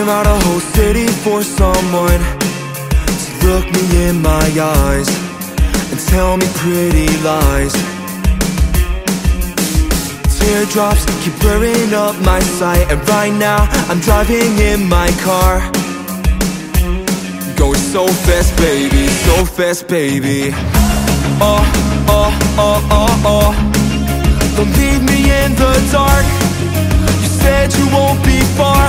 clear out a whole city for someone to look me in my eyes and tell me pretty lies. Teardrops keep blurring up my sight, and right now I'm driving in my car, going so fast, baby, so fast, baby. Oh, oh, oh, oh, oh. Don't leave me in the dark. You said you won't be far.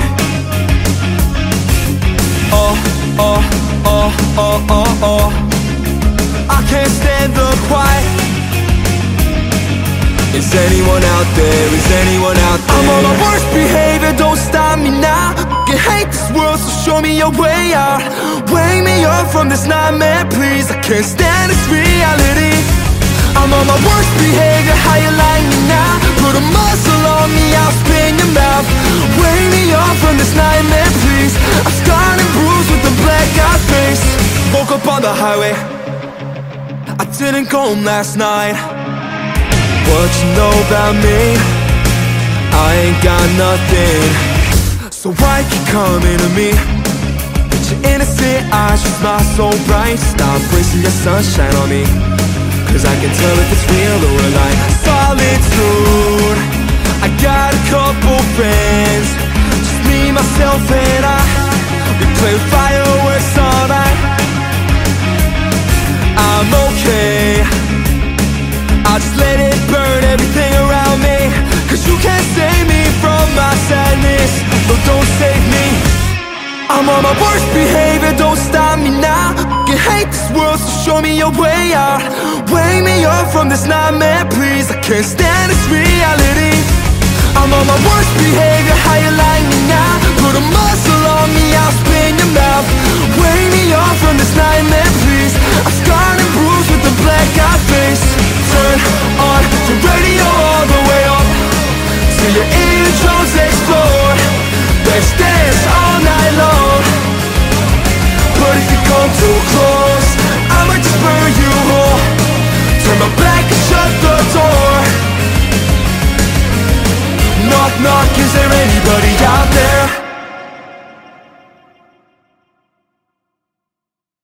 Oh, oh, oh, oh, oh, oh. I can't stand the quiet. Is anyone out there? Is anyone out there? I'm on my worst behavior, don't stop me now. I hate this world, so show me your way out. Wake me up from this nightmare, please. I can't stand this reality. I'm on my worst behavior, how you like me now? Put a muzzle on me, I'll spin your mouth. Wake me up from this nightmare, please. I'm scarred and bruised with a black-eyed face. Woke up on the highway, I didn't go home last night. What you know about me? I ain't got nothing. So why keep coming to me? With your innocent eyes, you smile so bright. Stop wasting your sunshine on me, 'cause I can tell if it's real or a lie. Solitude, I got a couple friends, just me, myself and I. We play fireworks all night. I'm okay, I'll just let it burn everything around me, 'cause you can't save me from my sadness. No, don't save me. I'm on my worst behavior, don't stop me now. I hate this world, so show me your way out. Wake me up from this nightmare, please. I can't stand this reality. I'm on my worst behavior, how you like me now? Put a muzzle on me, I'll spin your mouth. Wake me up from this nightmare, please. I'm scarred and bruised with a black-eyed face. Turn on the radio all the way up till your eardrums explode. Let's dance all night long, but if you come too close, I might just burn you whole. Turn my back and shut the door. Knock, knock, is there anybody out there?